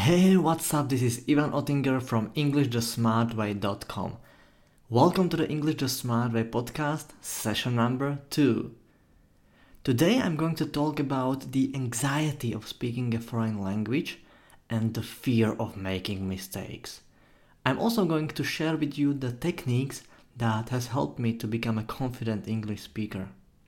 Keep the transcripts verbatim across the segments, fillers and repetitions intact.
Hey, what's up? This is Ivan Ottinger from English the Smart Way dot com. Welcome to the English the Smart Way podcast, session number two. Today I'm going to talk about the anxiety of speaking a foreign language and the fear of making mistakes. I'm also going to share with you the techniques that has helped me to become a confident English speaker.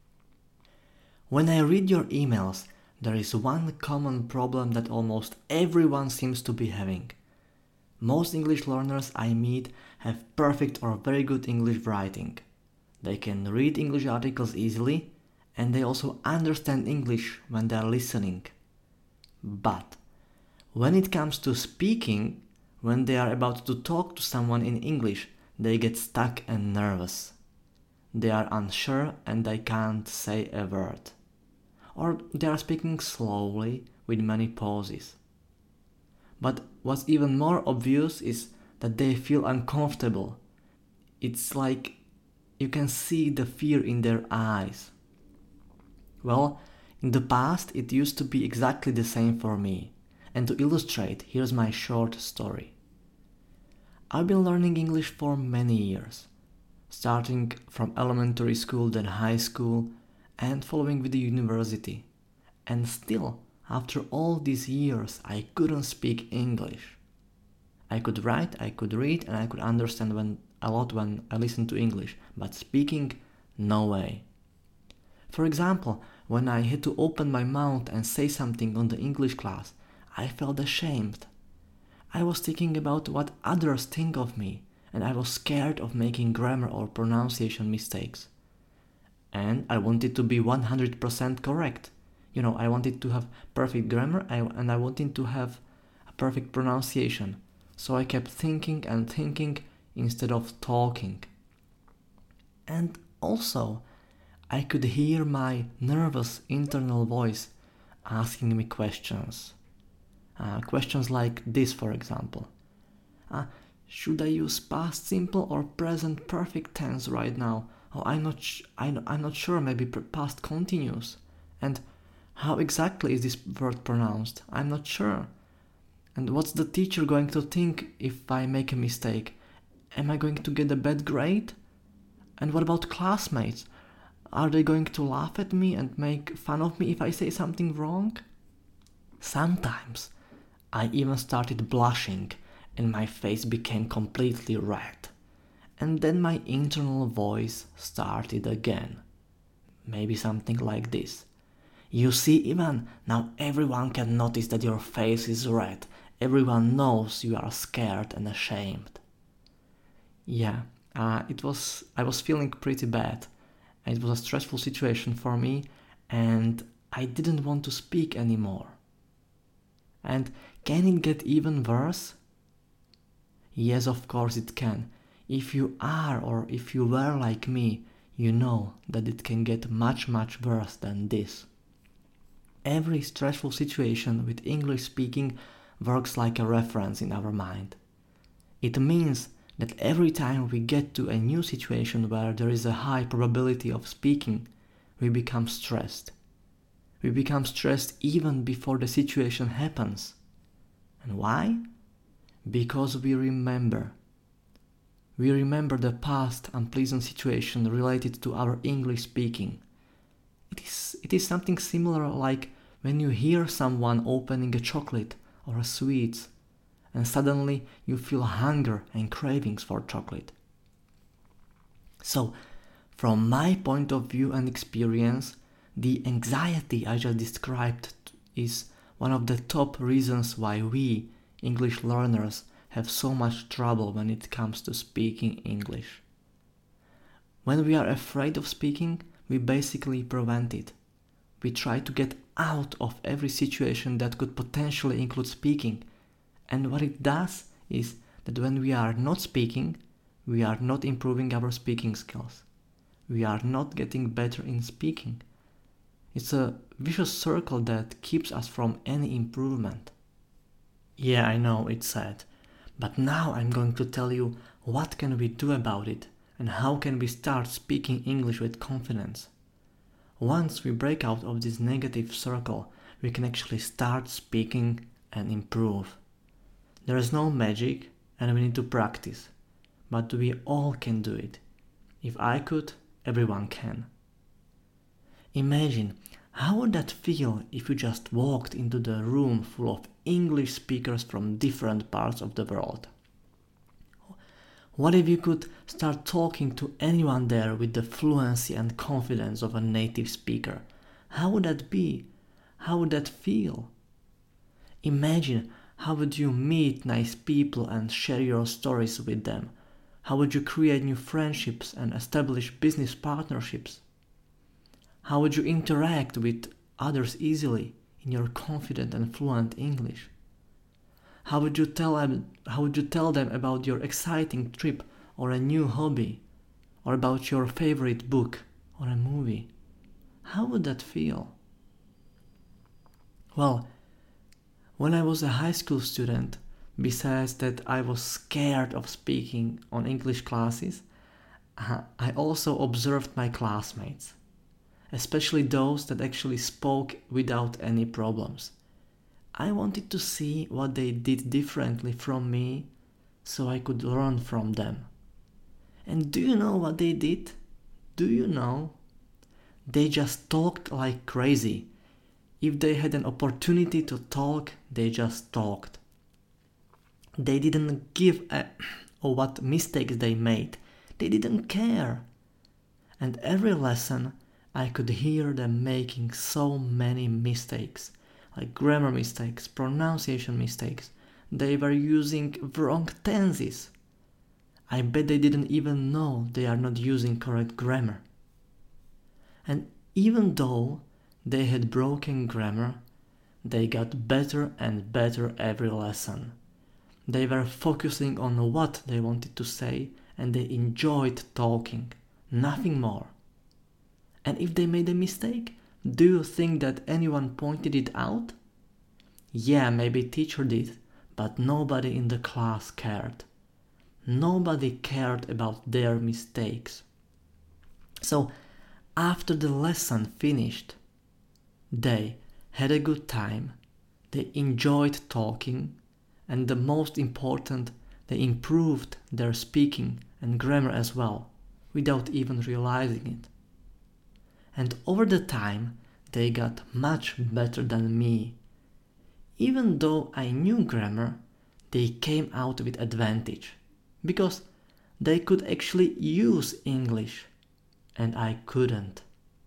When I read your emails, there is one common problem that almost everyone seems to be having. Most English learners I meet have perfect or very good English writing. They can read English articles easily, and they also understand English when they are listening. But when it comes to speaking, when they are about to talk to someone in English, they get stuck and nervous. They are unsure and they can't say a word. Or they are speaking slowly with many pauses. But what's even more obvious is that they feel uncomfortable. It's like you can see the fear in their eyes. Well, in the past it used to be exactly the same for me. And to illustrate, here's my short story. I've been learning English for many years, starting from elementary school, then high school, and following with the university. And still, after all these years, I couldn't speak English. I could write, I could read, and I could understand when, a lot when I listened to English, but speaking, no way. For example, when I had to open my mouth and say something on the English class, I felt ashamed. I was thinking about what others think of me, and I was scared of making grammar or pronunciation mistakes. And I wanted to be one hundred percent correct. You know, I wanted to have perfect grammar and I wanted to have a perfect pronunciation. So I kept thinking and thinking instead of talking. And also, I could hear my nervous internal voice asking me questions. Uh, questions like this, for example. Uh, should I use past simple or present perfect tense right now? Oh, I'm not. Sh- I'm not sure. Maybe past continuous. And how exactly is this word pronounced? I'm not sure. And what's the teacher going to think if I make a mistake? Am I going to get a bad grade? And what about classmates? Are they going to laugh at me and make fun of me if I say something wrong? Sometimes I even started blushing and my face became completely red. And then my internal voice started again. Maybe something like this. You see, Ivan, now everyone can notice that your face is red. Everyone knows you are scared and ashamed. Yeah, uh, it was. I was feeling pretty bad. It was a stressful situation for me, and I didn't want to speak anymore. And can it get even worse? Yes, of course it can. If you are or if you were like me, you know that it can get much much worse than this. Every stressful situation with English speaking works like a reference in our mind. It means that every time we get to a new situation where there is a high probability of speaking, we become stressed. We become stressed even before the situation happens. And why? Because we remember. We remember the past unpleasant situation related to our English speaking. It is, it is something similar like when you hear someone opening a chocolate or a sweet, and suddenly you feel hunger and cravings for chocolate. So, from my point of view and experience, the anxiety I just described is one of the top reasons why we, English learners, have so much trouble when it comes to speaking English. When we are afraid of speaking, we basically prevent it. We try to get out of every situation that could potentially include speaking. And what it does is that when we are not speaking, we are not improving our speaking skills. We are not getting better in speaking. It's a vicious circle that keeps us from any improvement. Yeah, I know, it's sad. But now I'm going to tell you what can we do about it and how can we start speaking English with confidence. Once we break out of this negative circle, we can actually start speaking and improve. There is no magic and we need to practice, but we all can do it. If I could, everyone can. Imagine, how would that feel if you just walked into the room full of English speakers from different parts of the world? What if you could start talking to anyone there with the fluency and confidence of a native speaker? How would that be? How would that feel? Imagine, how would you meet nice people and share your stories with them? How would you create new friendships and establish business partnerships? How would you interact with others easily in your confident and fluent English? How would you tell them, how would you tell them about your exciting trip or a new hobby, or about your favorite book or a movie? How would that feel? Well, when I was a high school student, besides that I was scared of speaking on English classes, I also observed my classmates, especially those that actually spoke without any problems. I wanted to see what they did differently from me so I could learn from them. And do you know what they did? Do you know? They just talked like crazy. If they had an opportunity to talk, they just talked. They didn't give a or what mistakes they made. They didn't care. And every lesson I could hear them making so many mistakes, like grammar mistakes, pronunciation mistakes. They were using wrong tenses. I bet they didn't even know they are not using correct grammar. And even though they had broken grammar, they got better and better every lesson. They were focusing on what they wanted to say and they enjoyed talking, nothing more. And if they made a mistake, do you think that anyone pointed it out? Yeah, maybe teacher did, but nobody in the class cared. Nobody cared about their mistakes. So, after the lesson finished, they had a good time, they enjoyed talking, and the most important, they improved their speaking and grammar as well, without even realizing it. And over the time, they got much better than me. Even though I knew grammar, they came out with advantage, because they could actually use English, and I couldn't.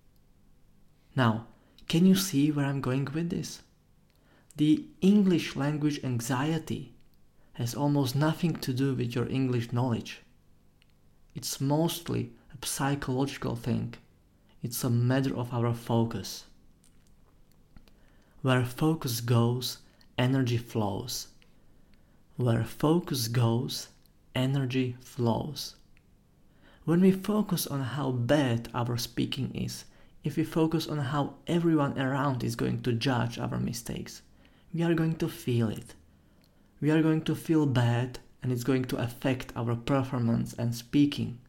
Now, can you see where I'm going with this? The English language anxiety has almost nothing to do with your English knowledge. It's mostly a psychological thing. It's a matter of our focus. Where focus goes, energy flows. Where focus goes, energy flows. When we focus on how bad our speaking is, if we focus on how everyone around is going to judge our mistakes, we are going to feel it. We are going to feel bad and it's going to affect our performance and speaking.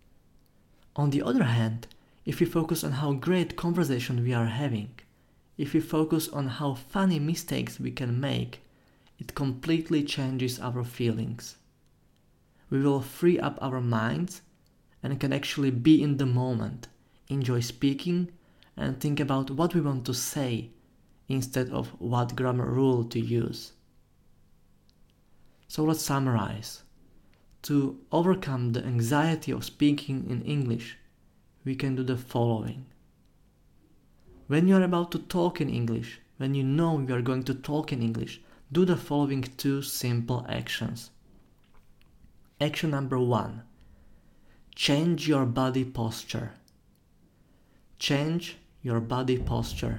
On the other hand, if we focus on how great conversation we are having, if we focus on how funny mistakes we can make, it completely changes our feelings. We will free up our minds and can actually be in the moment, enjoy speaking and think about what we want to say instead of what grammar rule to use. So let's summarize. To overcome the anxiety of speaking in English, we can do the following. When you are about to talk in English, when you know you are going to talk in English, do the following two simple actions. Action number one. Change your body posture. Change your body posture.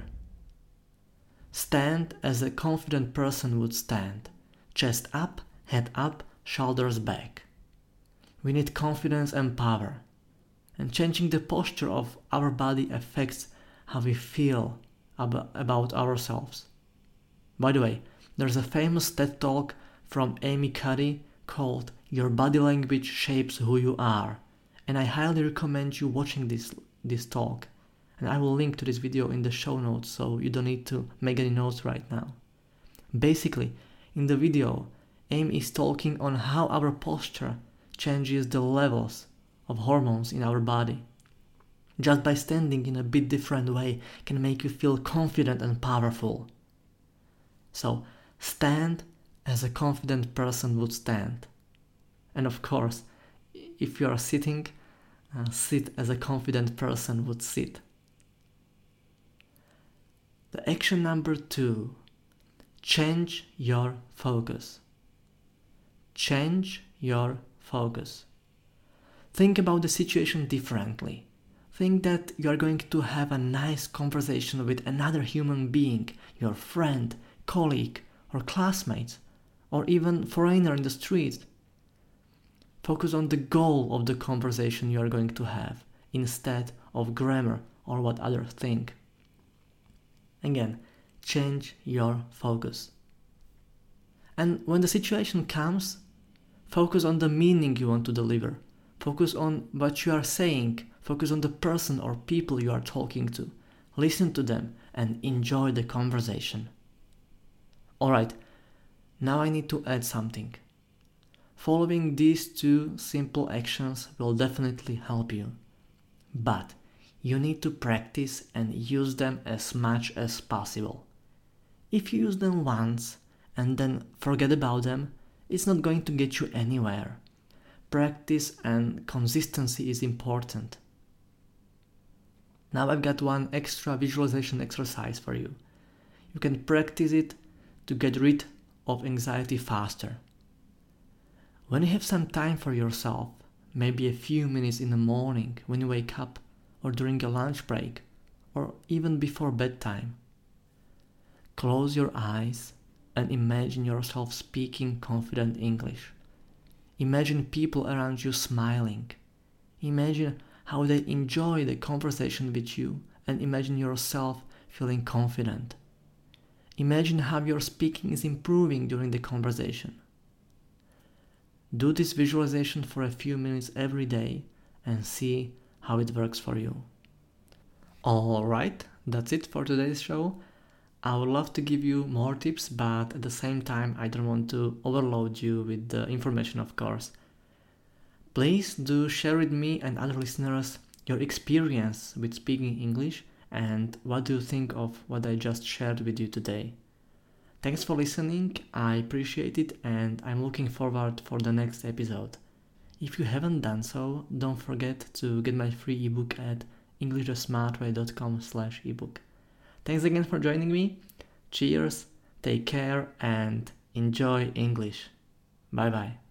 Stand as a confident person would stand. Chest up, head up, shoulders back. We need confidence and power. And changing the posture of our body affects how we feel ab- about ourselves. By the way, there's a famous TED Talk from Amy Cuddy called Your Body Language Shapes Who You Are. And I highly recommend you watching this, this talk. And I will link to this video in the show notes so you don't need to make any notes right now. Basically, in the video, aim is talking on how our posture changes the levels of hormones in our body. Just by standing in a bit different way can make you feel confident and powerful. So stand as a confident person would stand. And of course, if you are sitting, uh, sit as a confident person would sit. The action number two, change your focus. Change your focus. Think about the situation differently. Think that you are going to have a nice conversation with another human being, your friend, colleague, or classmate, or even foreigner in the street. Focus on the goal of the conversation you are going to have, instead of grammar or what others think. Again, change your focus. And when the situation comes, focus on the meaning you want to deliver. Focus on what you are saying. Focus on the person or people you are talking to. Listen to them and enjoy the conversation. Alright, now I need to add something. Following these two simple actions will definitely help you. But you need to practice and use them as much as possible. If you use them once and then forget about them, it's not going to get you anywhere. Practice and consistency is important. Now I've got one extra visualization exercise for you. You can practice it to get rid of anxiety faster. When you have some time for yourself, maybe a few minutes in the morning when you wake up, or during a lunch break, or even before bedtime, close your eyes and imagine yourself speaking confident English. Imagine people around you smiling. Imagine how they enjoy the conversation with you, and imagine yourself feeling confident. Imagine how your speaking is improving during the conversation. Do this visualization for a few minutes every day and see how it works for you. Alright, that's it for today's show. I would love to give you more tips, but at the same time I don't want to overload you with the information, of course. Please do share with me and other listeners your experience with speaking English and what do you think of what I just shared with you today. Thanks for listening, I appreciate it, and I'm looking forward for the next episode. If you haven't done so, don't forget to get my free ebook at english the smart way dot com slash ebook. Thanks again for joining me. Cheers, take care, and enjoy English. Bye bye.